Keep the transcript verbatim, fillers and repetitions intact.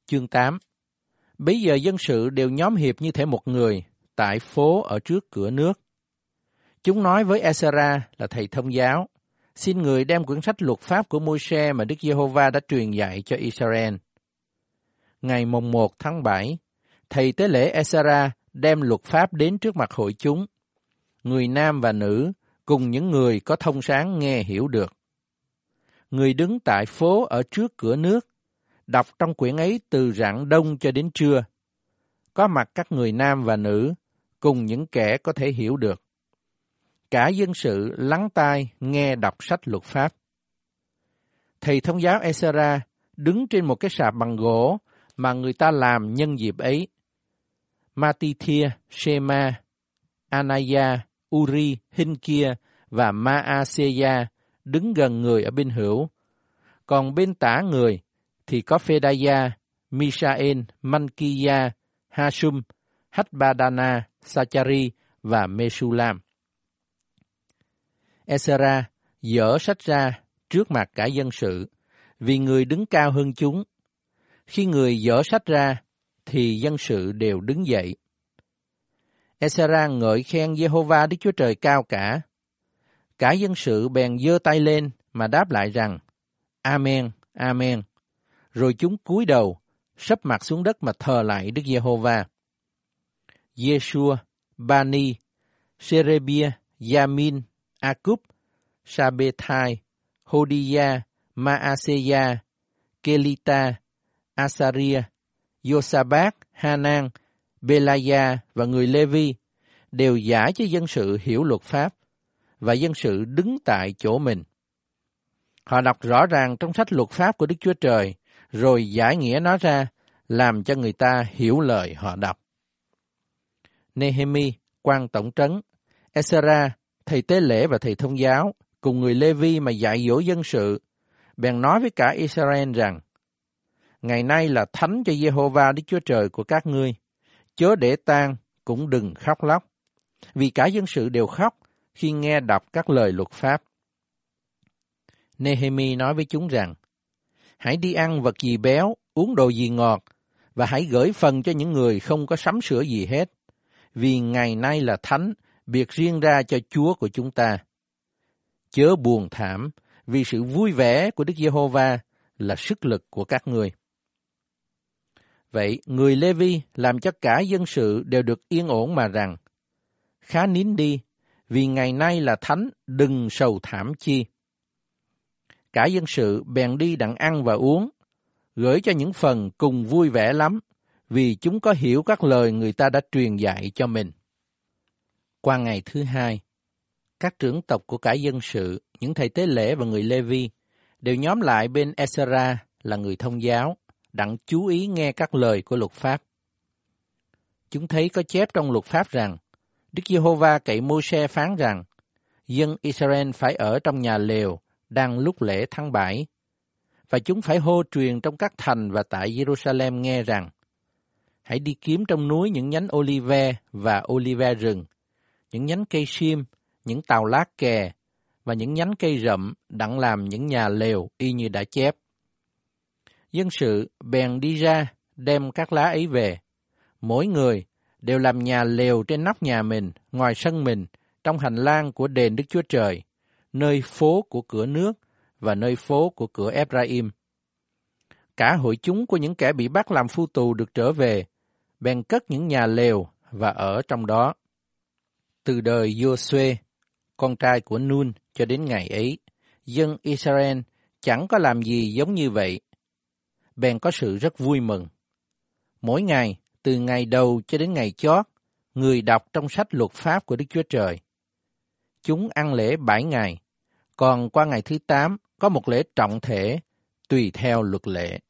Chương tám. Bấy giờ dân sự đều nhóm hiệp như thể một người, tại phố ở trước cửa nước. Chúng nói với Ezra là thầy thông giáo, xin người đem quyển sách luật pháp của Môi-se mà Đức Giê-hô-va đã truyền dạy cho Israel. Ngày mồng một tháng bảy, thầy tế lễ Ezra đem luật pháp đến trước mặt hội chúng, người nam và nữ, cùng những người có thông sáng nghe hiểu được. Người đứng tại phố ở trước cửa nước, đọc trong quyển ấy từ rạng đông cho đến trưa. Có mặt các người nam và nữ, cùng những kẻ có thể hiểu được. Cả dân sự lắng tai nghe đọc sách luật pháp. Thầy thông giáo Ezra đứng trên một cái sạp bằng gỗ mà người ta làm nhân dịp ấy. Matithia, Shema, Anaya, Uri, Hinkia và Maaseya đứng gần người ở bên hữu. Còn bên tả người thì có Phedaya, Mishael, Mankiya, Hashum, Hachbadana, Sachari và Mesulam. Ezra dở sách ra trước mặt cả dân sự, vì người đứng cao hơn chúng. Khi người dở sách ra, thì dân sự đều đứng dậy. Ezra ngợi khen Giê-hô-va Đức Chúa Trời cao cả. Cả dân sự bèn giơ tay lên mà đáp lại rằng, Amen, Amen. Rồi chúng cúi đầu, sấp mặt xuống đất mà thờ lại Đức Giê-hô-va. Giê-xua, Bani, Serebia, Yamin, Akub, Sabethai, Hodiya, Maaseya, Kelita, Asaria, Yosabat, Hanan, Belaya và người Lê-vi đều giải cho dân sự hiểu luật pháp, và dân sự đứng tại chỗ mình. Họ đọc rõ ràng trong sách luật pháp của Đức Chúa Trời, rồi giải nghĩa nó ra, làm cho người ta hiểu lời họ đọc. Nehemi, quan tổng trấn, Ezra, thầy tế lễ và thầy thông giáo, cùng người Lê-vi mà dạy dỗ dân sự, bèn nói với cả Israel rằng, ngày nay là thánh cho Giê-hô-va Đức Chúa Trời của các ngươi, chớ để tang cũng đừng khóc lóc, vì cả dân sự đều khóc khi nghe đọc các lời luật pháp. Nehemi nói với chúng rằng, hãy đi ăn vật gì béo, uống đồ gì ngọt, và hãy gửi phần cho những người không có sắm sửa gì hết, vì ngày nay là thánh, biệt riêng ra cho Chúa của chúng ta. Chớ buồn thảm, vì sự vui vẻ của Đức Giê-hô-va là sức lực của các ngươi. Vậy, người Lê-vi làm cho cả dân sự đều được yên ổn mà rằng, khá nín đi, vì ngày nay là thánh, đừng sầu thảm chi. Cả dân sự bèn đi đặng ăn và uống, gửi cho những phần cùng vui vẻ lắm, vì chúng có hiểu các lời người ta đã truyền dạy cho mình. Qua ngày thứ hai, các trưởng tộc của cả dân sự, những thầy tế lễ và người Lê-vi đều nhóm lại bên Ezra là người thông giáo, đặng chú ý nghe các lời của luật pháp. Chúng thấy có chép trong luật pháp rằng, Đức Giê-hô-va cậy Môi-se phán rằng, dân Israel phải ở trong nhà lều đang lúc lễ tháng bảy, và chúng phải hô truyền trong các thành và tại Jerusalem nghe rằng, hãy đi kiếm trong núi những nhánh olive và olive rừng, những nhánh cây sim, những tàu lá kè và những nhánh cây rậm đặng làm những nhà lều y như đã chép. Dân sự bèn đi ra đem các lá ấy về, mỗi người đều làm nhà lều trên nóc nhà mình, ngoài sân mình, trong hành lang của đền Đức Chúa Trời, nơi phố của cửa nước và nơi phố của cửa Ephraim. Cả hội chúng của những kẻ bị bắt làm phu tù được trở về, bèn cất những nhà lều và ở trong đó. Từ đời Giô-suê, con trai của Nun cho đến ngày ấy, dân Israel chẳng có làm gì giống như vậy. Bèn có sự rất vui mừng. Mỗi ngày, từ ngày đầu cho đến ngày chót, người đọc trong sách luật pháp của Đức Chúa Trời. Chúng ăn lễ bảy ngày, còn qua ngày thứ tám có một lễ trọng thể tùy theo luật lệ.